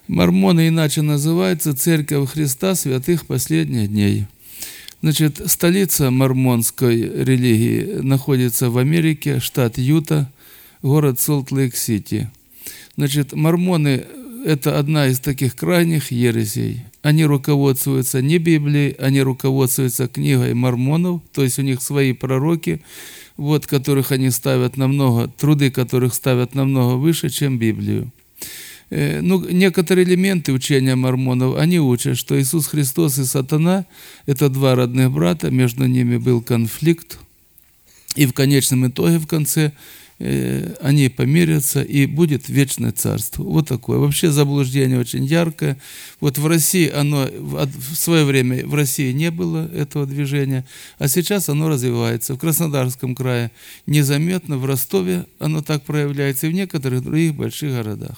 Мормоны иначе называются Церковь Христа Святых Последних Дней. Значит, столица мормонской религии находится в Америке, штат Юта, город Солт-Лейк-Сити. Значит, мормоны – это одна из таких крайних ересей. Они руководствуются не Библией, они руководствуются книгой мормонов, то есть у них свои пророки, вот, которых они ставят намного, труды которых ставят намного выше, чем Библию. Некоторые элементы учения мормонов, они учат, что Иисус Христос и сатана – это два родных брата, между ними был конфликт, и в конечном итоге, в конце, они помирятся, и будет вечное царство. Вот такое. Вообще заблуждение очень яркое. Вот в России в свое время в России не было этого движения, а сейчас оно развивается. В Краснодарском крае незаметно, в Ростове оно так проявляется, и в некоторых других больших городах.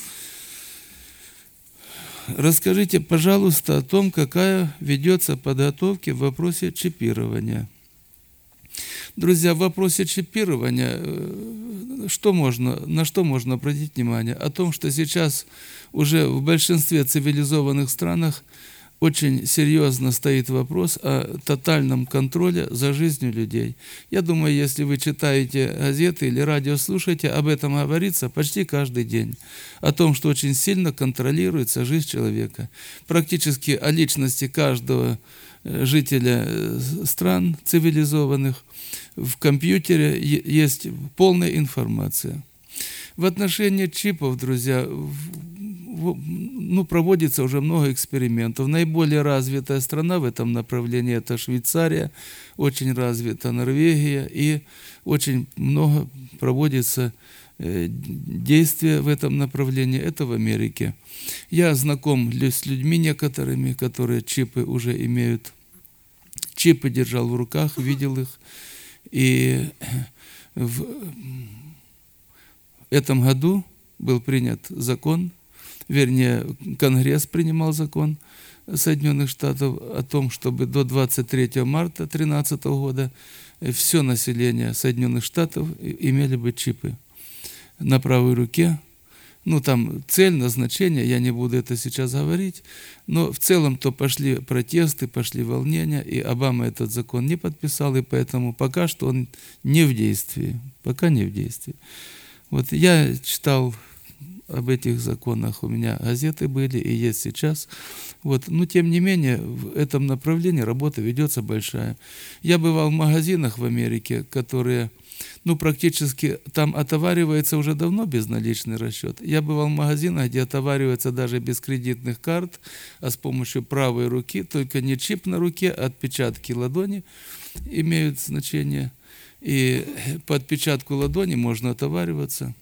Расскажите, пожалуйста, о том, какая ведется подготовка в вопросе чипирования. Друзья, в вопросе чипирования на что можно обратить внимание? О том, что сейчас уже в большинстве цивилизованных странах очень серьезно стоит вопрос о тотальном контроле за жизнью людей. Я думаю, если вы читаете газеты или радио слушаете, об этом говорится почти каждый день. О том, что очень сильно контролируется жизнь человека. Практически о личности каждого жителя стран цивилизованных в компьютере есть полная информация. В отношении чипов, друзья, проводится уже много экспериментов. Наиболее развитая страна в этом направлении – это Швейцария, очень развита Норвегия, и очень много проводится действия в этом направлении. Это в Америке. Я знаком с людьми некоторыми, которые чипы уже имеют. Чипы держал в руках, видел их. И в этом году был принят закон, вернее, Конгресс принимал закон Соединенных Штатов о том, чтобы до 23 марта 2013 года все население Соединенных Штатов имели бы чипы на правой руке. Там цель, назначение, я не буду это сейчас говорить, но в целом-то пошли протесты, пошли волнения, и Обама этот закон не подписал, и поэтому пока что он не в действии, пока не в действии. Вот я читал об этих законах, у меня газеты были и есть сейчас. Но тем не менее, в этом направлении работа ведется большая. Я бывал в магазинах в Америке, которые, практически там отоваривается уже давно безналичный расчет. Я бывал в магазинах, где отоваривается даже без кредитных карт, а с помощью правой руки, только не чип на руке, а отпечатки ладони имеют значение. И по отпечатку ладони можно отовариваться.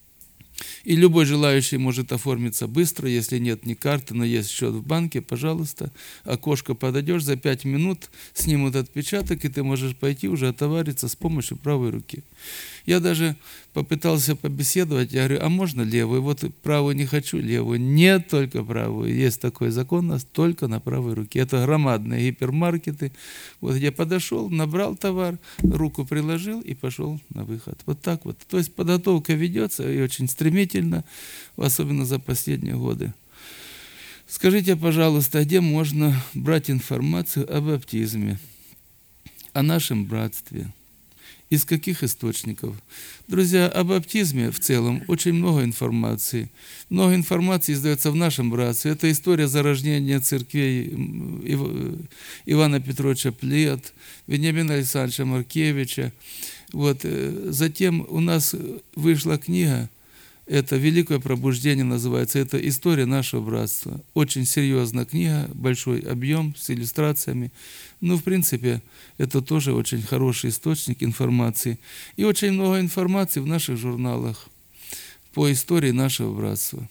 И любой желающий может оформиться быстро, если нет ни карты, но есть счет в банке, пожалуйста, окошко подойдешь, за 5 минут снимут отпечаток, и ты можешь пойти уже отовариться с помощью правой руки. Я даже попытался побеседовать, я говорю, а можно левую? Вот правую не хочу, левую. Нет, только правую. Есть такой закон у нас, только на правой руке. Это громадные гипермаркеты. Вот я подошел, набрал товар, руку приложил и пошел на выход. Вот так вот. То есть подготовка ведется и очень стремительно, особенно за последние годы. Скажите, пожалуйста, где можно брать информацию об баптизме, о нашем братстве? Из каких источников? Друзья, о баптизме в целом очень много информации. Много информации издается в нашем братстве. Это история зарождения церквей Ивана Петровича Плет, Вениамина Александровича Маркевича. Затем у нас вышла книга, это «Великое пробуждение» называется, это история нашего братства. Очень серьезная книга, большой объем с иллюстрациями. В принципе, это тоже очень хороший источник информации. И очень много информации в наших журналах по истории нашего братства.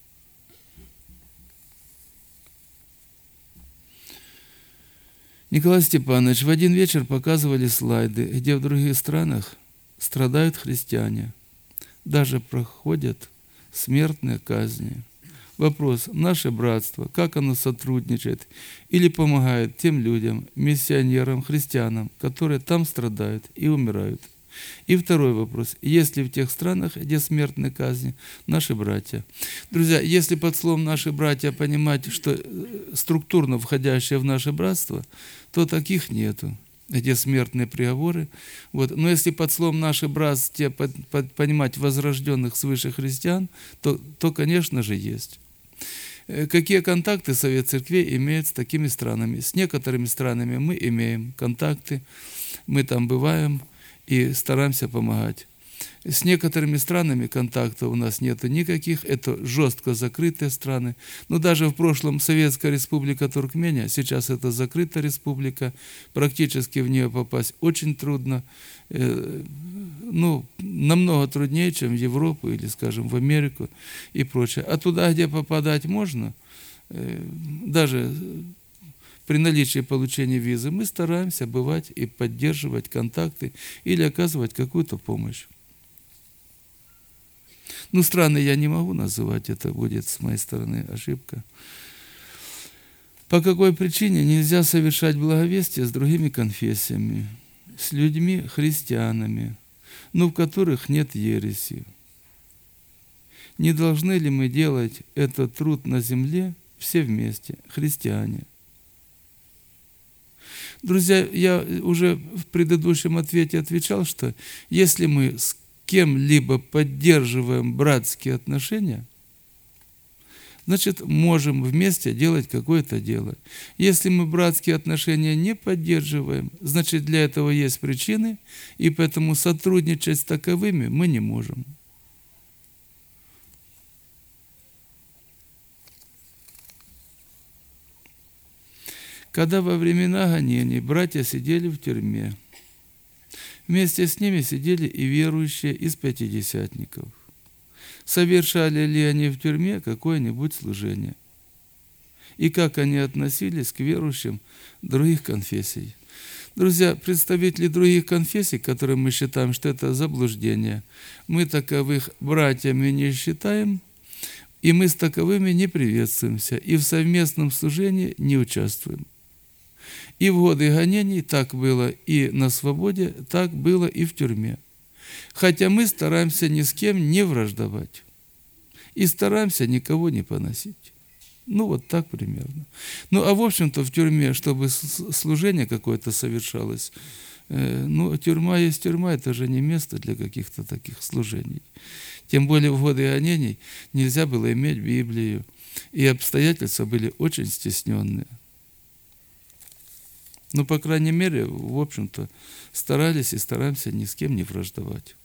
Николай Степанович, в один вечер показывали слайды, где в других странах страдают христиане. Даже проходят смертные казни. Вопрос, наше братство, как оно сотрудничает или помогает тем людям, миссионерам, христианам, которые там страдают и умирают? И второй вопрос. Есть ли в тех странах, где смертная казнь, наши братья? Друзья, если под словом «наши братья» понимать, что структурно входящее в наше братство, то таких нету, где смертные приговоры. Вот. Но если под словом «наши братья» понимать возрожденных свыше христиан, то, конечно же, есть. Какие контакты Совет Церквей имеет с такими странами? С некоторыми странами мы имеем контакты, мы там бываем и стараемся помогать. С некоторыми странами контактов у нас нет никаких, это жестко закрытые страны. Но даже в прошлом Советская Республика Туркмения, сейчас это закрытая республика, практически в нее попасть очень трудно, намного труднее, чем в Европу или, скажем, в Америку и прочее. А туда, где попадать можно, даже при наличии получения визы, мы стараемся бывать и поддерживать контакты или оказывать какую-то помощь. Страны я не могу называть, это будет с моей стороны ошибка. По какой причине нельзя совершать благовестие с другими конфессиями, с людьми, христианами, в которых нет ереси? Не должны ли мы делать этот труд на земле все вместе, христиане? Друзья, я уже в предыдущем ответе отвечал, что если мы с кем-либо поддерживаем братские отношения, значит, можем вместе делать какое-то дело. Если мы братские отношения не поддерживаем, значит, для этого есть причины, и поэтому сотрудничать с таковыми мы не можем. Когда во времена гонений братья сидели в тюрьме, вместе с ними сидели и верующие из пятидесятников. Совершали ли они в тюрьме какое-нибудь служение? И как они относились к верующим других конфессий? Друзья, представители других конфессий, которые мы считаем, что это заблуждение, мы таковых братьями не считаем, и мы с таковыми не приветствуемся, и в совместном служении не участвуем. И в годы гонений так было и на свободе, так было и в тюрьме. Хотя мы стараемся ни с кем не враждовать. И стараемся никого не поносить. Вот так примерно. А в общем-то в тюрьме, чтобы служение какое-то совершалось, тюрьма есть тюрьма, это же не место для каких-то таких служений. Тем более в годы гонений нельзя было иметь Библию, и обстоятельства были очень стесненные. По крайней мере, в общем-то, старались и стараемся ни с кем не враждовать.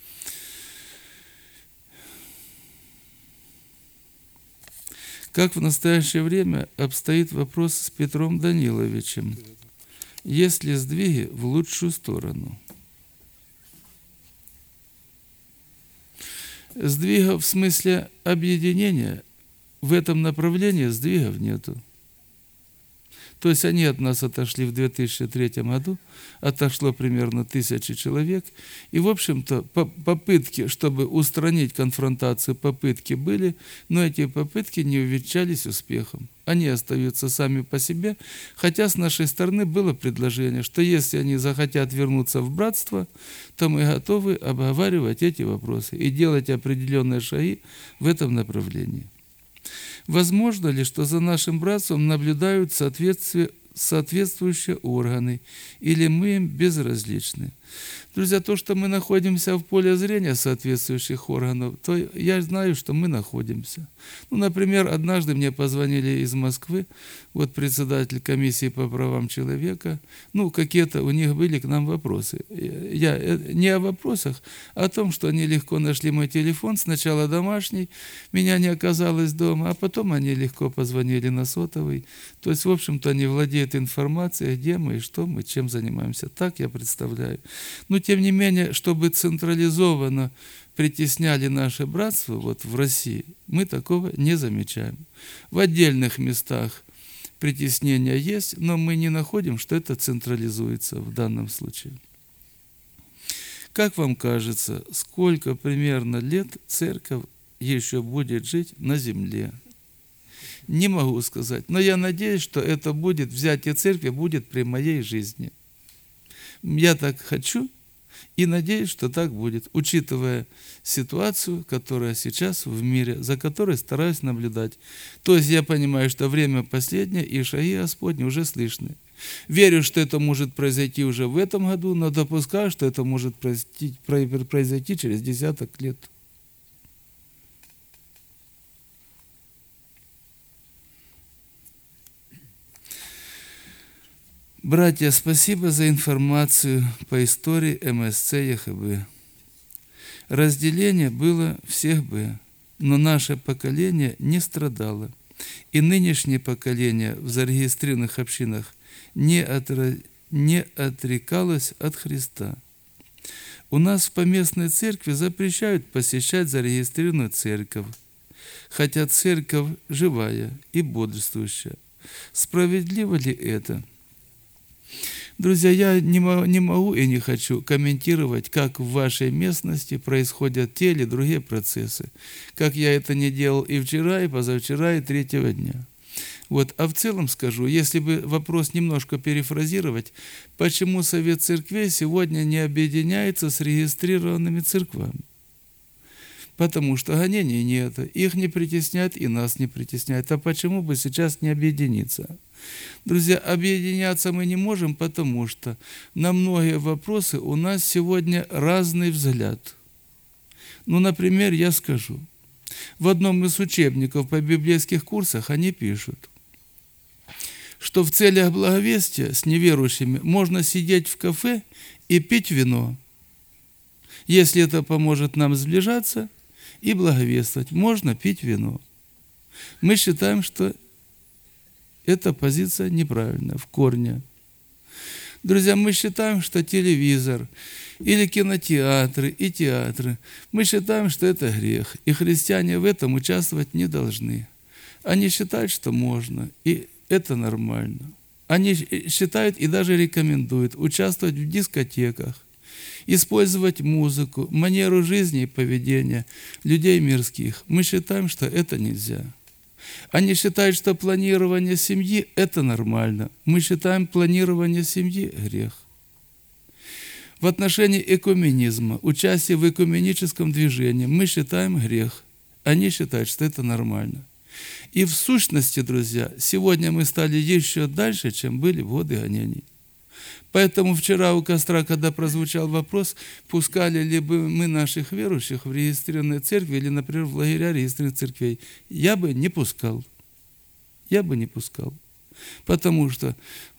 Как в настоящее время обстоит вопрос с Петром Даниловичем? Есть ли сдвиги в лучшую сторону? Сдвига в смысле объединения в этом направлении сдвигов нету. То есть они от нас отошли в 2003 году, отошло примерно 1000 человек. И, в общем-то, попытки, чтобы устранить конфронтацию, попытки были, но эти попытки не увенчались успехом. Они остаются сами по себе, хотя с нашей стороны было предложение, что если они захотят вернуться в братство, то мы готовы обговаривать эти вопросы и делать определенные шаги в этом направлении. Возможно ли, что за нашим братством наблюдают соответствующие органы, или мы им безразличны? Друзья, то, что мы находимся в поле зрения соответствующих органов, то я знаю, что мы находимся. Например, однажды мне позвонили из Москвы, председатель комиссии по правам человека, какие-то у них были к нам вопросы. Я не о вопросах, а о том, что они легко нашли мой телефон, сначала домашний, меня не оказалось дома, а потом они легко позвонили на сотовый. То есть, в общем-то, они владеют информацией, где мы и что мы, чем занимаемся. Так я представляю. Но, тем не менее, чтобы централизованно притесняли наше братство в России, мы такого не замечаем. В отдельных местах притеснения есть, но мы не находим, что это централизуется в данном случае. Как вам кажется, сколько примерно лет церковь еще будет жить на земле? Не могу сказать, но я надеюсь, что это взятие церкви будет при моей жизни. Я так хочу, И надеюсь, что так будет, учитывая ситуацию, которая сейчас в мире, за которой стараюсь наблюдать. То есть я понимаю, что время последнее, и шаги Господни уже слышны. Верю, что это может произойти уже в этом году, но допускаю, что это может произойти через десяток лет. Братья, спасибо за информацию по истории МСЦ ЕХБ. Разделение было всех Б, но наше поколение не страдало. И нынешнее поколение в зарегистрированных общинах не отрекалось от Христа. У нас в поместной церкви запрещают посещать зарегистрированную церковь, хотя церковь живая и бодрствующая. Справедливо ли это? Друзья, я не могу и не хочу комментировать, как в вашей местности происходят те или другие процессы, как я это не делал и вчера, и позавчера, и третьего дня. А в целом скажу, если бы вопрос немножко перефразировать, почему Совет Церквей сегодня не объединяется с регистрированными церквами? Потому что гонений нет, их не притесняют и нас не притесняют. А почему бы сейчас не объединиться? Друзья, объединяться мы не можем, потому что на многие вопросы у нас сегодня разный взгляд. Например, я скажу, в одном из учебников по библейских курсах они пишут, что в целях благовестия с неверующими можно сидеть в кафе и пить вино. Если это поможет нам сближаться и благовествовать, можно пить вино. Мы считаем, что эта позиция неправильная, в корне. Друзья, мы считаем, что телевизор или кинотеатры и театры, мы считаем, что это грех, и христиане в этом участвовать не должны. Они считают, что можно, и это нормально. Они считают и даже рекомендуют участвовать в дискотеках, использовать музыку, манеру жизни и поведения людей мирских. Мы считаем, что это нельзя. Они считают, что планирование семьи – это нормально. Мы считаем планирование семьи – грех. В отношении экуменизма, участия в экуменическом движении, мы считаем грех. Они считают, что это нормально. И в сущности, друзья, сегодня мы стали еще дальше, чем были в годы гонений. Поэтому вчера у костра, когда прозвучал вопрос, пускали ли бы мы наших верующих в регистрированные церкви или, например, в лагеря регистрированных церквей, я бы не пускал. Я бы не пускал. Потому что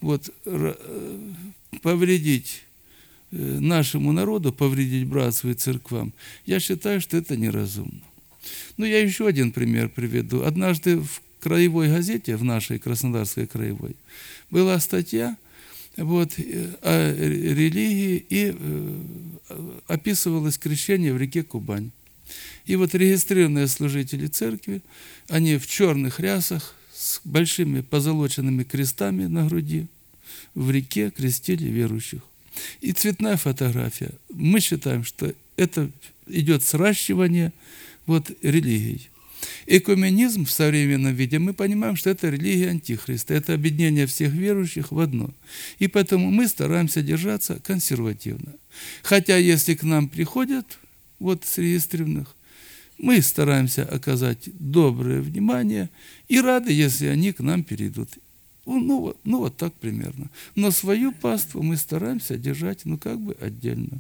повредить нашему народу, повредить братству и церквам, я считаю, что это неразумно. Я еще один пример приведу. Однажды в краевой газете, в нашей Краснодарской краевой, была статья о религии, и описывалось крещение в реке Кубань. И регистрированные служители церкви, они в черных рясах с большими позолоченными крестами на груди в реке крестили верующих. И цветная фотография. Мы считаем, что это идет сращивание религий. Экуменизм в современном виде, мы понимаем, что это религия Антихриста, это объединение всех верующих в одно. И поэтому мы стараемся держаться консервативно. Хотя, если к нам приходят с регистрированных, мы стараемся оказать доброе внимание и рады, если они к нам перейдут. Так примерно. Но свою паству мы стараемся держать, отдельно.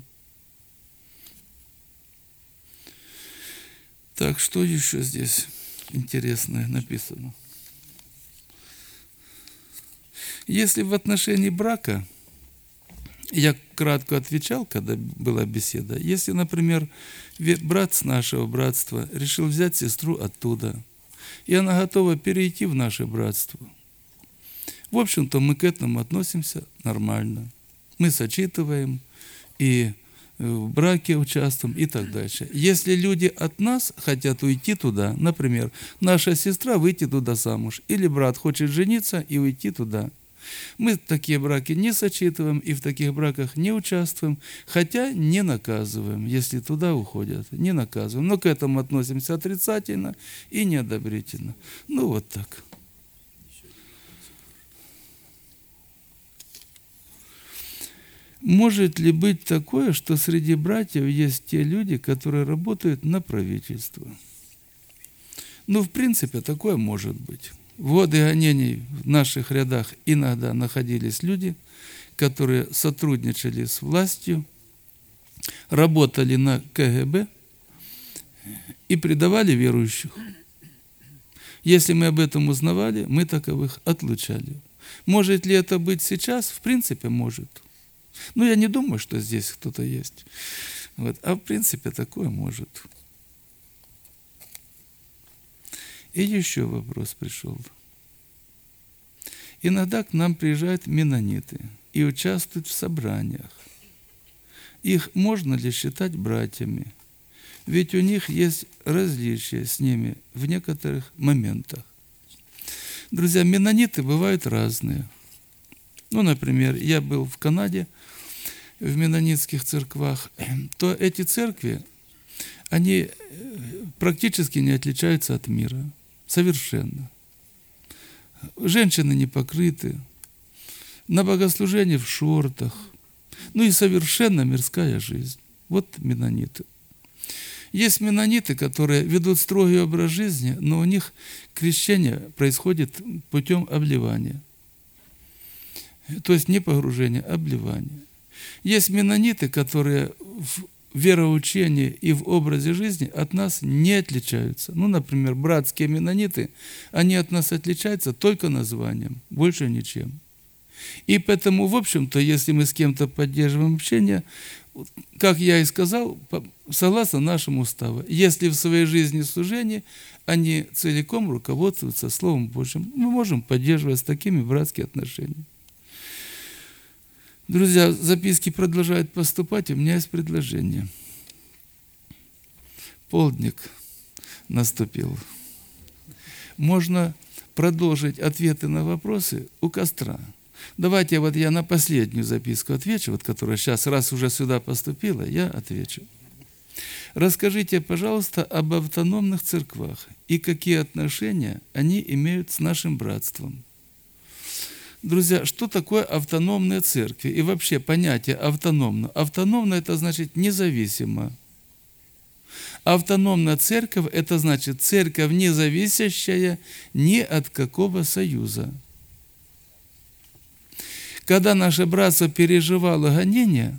Так, что еще здесь интересное написано? Если в отношении брака, я кратко отвечал, когда была беседа, если, например, брат с нашего братства решил взять сестру оттуда, и она готова перейти в наше братство, в общем-то, мы к этому относимся нормально. Мы сочетываем и в браке участвуем и так дальше. Если люди от нас хотят уйти туда, например, наша сестра выйти туда замуж, или брат хочет жениться и уйти туда, мы такие браки не сочетываем и в таких браках не участвуем, хотя не наказываем, если туда уходят, не наказываем. Но к этому относимся отрицательно и неодобрительно. Так. Может ли быть такое, что среди братьев есть те люди, которые работают на правительство? В принципе, такое может быть. В годы гонений в наших рядах иногда находились люди, которые сотрудничали с властью, работали на КГБ и предавали верующих. Если мы об этом узнавали, мы таковых отлучали. Может ли это быть сейчас? В принципе, может. Я не думаю, что здесь кто-то есть. А в принципе, такое может. И еще вопрос пришел. Иногда к нам приезжают меннониты и участвуют в собраниях. Их можно ли считать братьями? Ведь у них есть различия с ними в некоторых моментах. Друзья, меннониты бывают разные. Например, я был в Канаде, в меннонитских церквах, то эти церкви, они практически не отличаются от мира. Совершенно. Женщины не покрыты, на богослужении в шортах. И совершенно мирская жизнь. Вот меннониты. Есть меннониты, которые ведут строгий образ жизни, но у них крещение происходит путем обливания. То есть не погружение, а обливание. Есть меннониты, которые в вероучении и в образе жизни от нас не отличаются. Например, братские меннониты, они от нас отличаются только названием, больше ничем. И поэтому, в общем-то, если мы с кем-то поддерживаем общение, как я и сказал, согласно нашему уставу, если в своей жизни служения они целиком руководствуются Словом Божьим, мы можем поддерживать с такими братские отношения. Друзья, записки продолжают поступать, у меня есть предложение. Полдник наступил. Можно продолжить ответы на вопросы у костра. Давайте я на последнюю записку отвечу, которая сейчас, раз уже сюда поступила, я отвечу. Расскажите, пожалуйста, об автономных церквах и какие отношения они имеют с нашим братством. Друзья, что такое автономные церкви? И вообще понятие автономно. Автономно – это значит независимо. Автономная церковь – это значит церковь, не зависящая ни от какого союза. Когда наше братство переживало гонения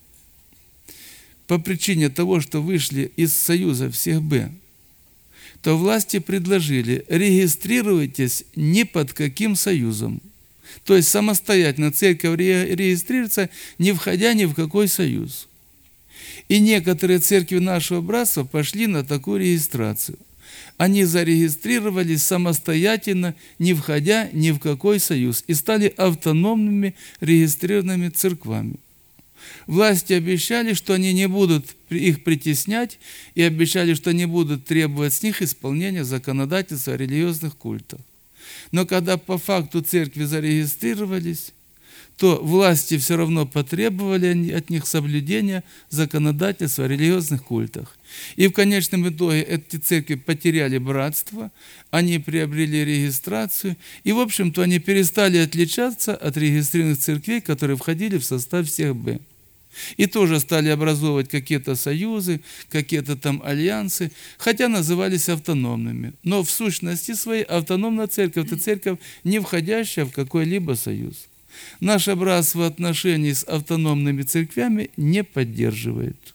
по причине того, что вышли из союза всех Б, то власти предложили: регистрируйтесь ни под каким союзом. То есть самостоятельно церковь регистрируется, не входя ни в какой союз. И некоторые церкви нашего братства пошли на такую регистрацию. Они зарегистрировались самостоятельно, не входя ни в какой союз, и стали автономными регистрированными церквами. Власти обещали, что они не будут их притеснять, и обещали, что не будут требовать с них исполнения законодательства о религиозных культах. Но когда по факту церкви зарегистрировались, то власти все равно потребовали от них соблюдения законодательства о религиозных культах. И в конечном итоге эти церкви потеряли братство, они приобрели регистрацию, и, в общем-то, они перестали отличаться от регистрированных церквей, которые входили в состав всех Б. И тоже стали образовывать какие-то союзы, какие-то там альянсы, хотя назывались автономными. Но в сущности своей автономная церковь – это церковь, не входящая в какой-либо союз. Наше братство в отношении с автономными церквями не поддерживает.